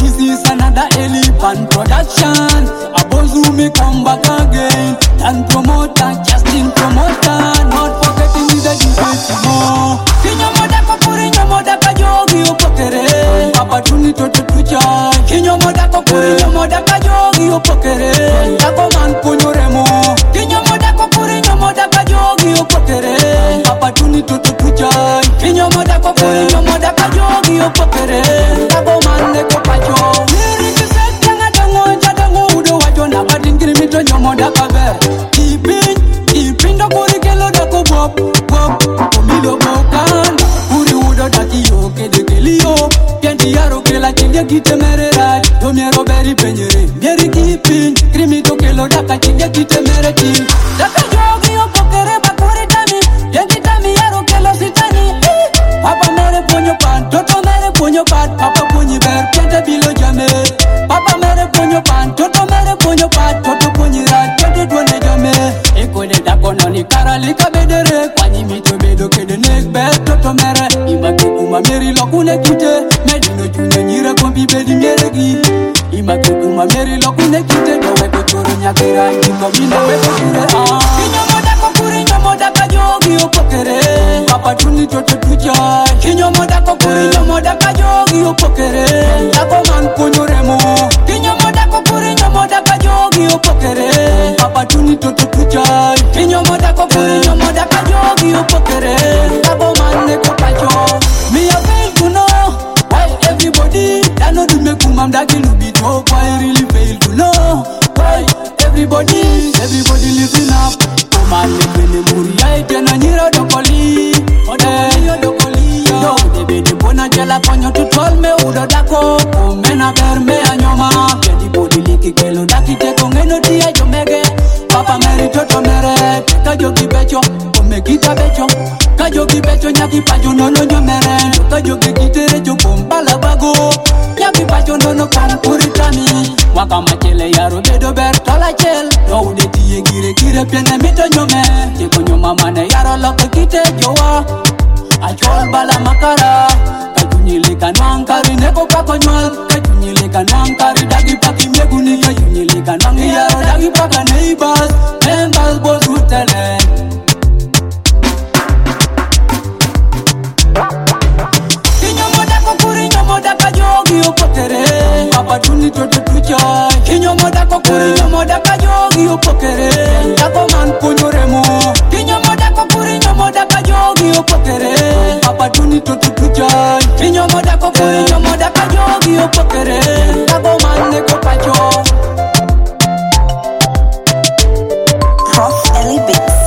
This is another elephant production. Abozumi come back again. Dan promoter, Justin promoter. Not forgetting the DJ more. Kinyo moda kokuri, nyo moda kajogi upokere. Papa tuni toto tucha. Kinyo moda kokuri, nyo moda kajogi upokere. Tako man punyo remo. Kinyo moda kokuri, nyo moda kajogi upokere. Papa tuni toto tucha. Kinyo moda kokuri, nyo moda kajogi upokere. Tako man neko pacho. Nyomoda kabe Keeping the kuri kelo da ko bop Komilo bokan Kuri udo da kiyo kede kelio Kendi yaro kela chilya kite mere raj Domiero beri penyere Mieri keeping Krimi to kelo da ka chilya kite mere ting Daka jogi yo pokere bakuri tami Yenki tami yaro kelo sitani Papa mere ponyo pan Toto mere ponyo pan Papa ponyi ber Kente bilo jame Papa mere ponyo pan Toto mere ponyo pan Toto ponyi raj Kente duone jame Ekode dako noni karalika bedere Kwanyi mito bedo kede nek ber Toto mere Ima kukuma meri lokune kite Medino junye nyire kombi bedi mieregi Ima kukuma meri lokune kite Dowe kuchuru nyakira Njiko mine weko kure Kinyo moda kokuri nyo moda kajogi upokere Papa tuni toto tucha Kinyo moda kokuri nyo moda kajogi upokere Tako man kunyo remo Kinyo moda kokuri nyo moda kajogi upokere Papa tuni toto tucha Kinyo moda kokuri nyo moda kajogi upokere Tako man neko pacho Me a fail to know Why everybody Dano du me kumam dagi lubito Why I really fail to know Why everybody listen up Kuman nekene muri ya itena nyira dokoli Ode yo dokoli yo Debe de bona jela konyo tutol me udo dako Kumena berme anyoma Kedi bodi liki kelo daki teko ngeno diya jomege Papa meri toto mere Kajogi becho Kome kita becho Kajogi becho nyaki pacho nono nyomere Kajogi kitere jo kumbala bago Nyaki pacho nono kampuritami Waka machele yaro bedo ber tola chel Yo ude tiye gire piene mito nyome Teko nyoma mane yaro loke kite jowa Achol bala makara Kajunyilika nankari neko kako nywal Kajunyilika nankari dagi paki meguni Kajunyilika nangi yaro dagi paka neighbors Members boss utele Kinyo moda kokuri nyo moda kajogi upokere Papa tuni toto tucha Kinyo moda kokuri nyo moda kajogi upokere Tako man kunyo remo Kinyo moda kokuri nyo moda kajogi upokere Papa tuni toto tucha Kinyo moda kokuri nyo moda kajogi upokere Tako man neko pacho Prof Ellie Beats.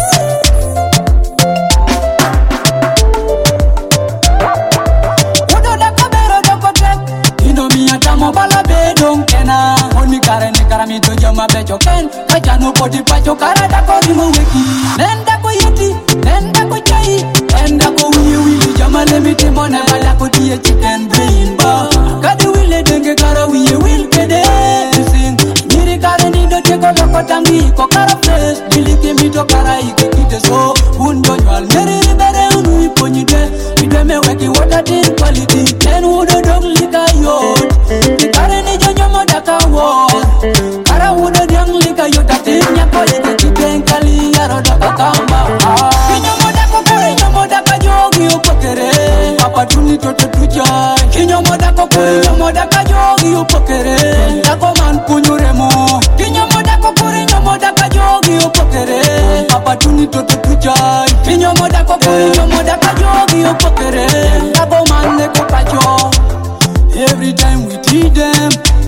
Udo da kabero do kotek Ino mi atamo bala be don kena Oni kare ni karami to jama becho ken Kachano poti pacho karada kori mo weki Nenda ko yeti, nenda ko chai Nenda ko wili jama lemiti mone bala ko diye chicken brain ba Kadi wile denge kara wil kede Sing, nyiri kare ni do teko loko tangi ko kara fresh Biliki mito kara ike kite so Undo nywal meri ribere unu iponyi de Ide me weki water tin quality Ten udo dog lika yod Kare ni jonyo modaka wod Kara udo diang lika yod Atin nyako ike chicken kali yaro doka kamba Kinyo modako kuri nyo modaka jogi upokere Papa tuni toto tucha Kinyo modako kuri nyo modaka jogi upokere Tako man kunyo remo Kinyo modako kuri nyo modaka jogi upokere Papa tuni toto tucha Kinyo modako kuri nyo modaka jogi upokere Tako man neko pacho Every time we teach them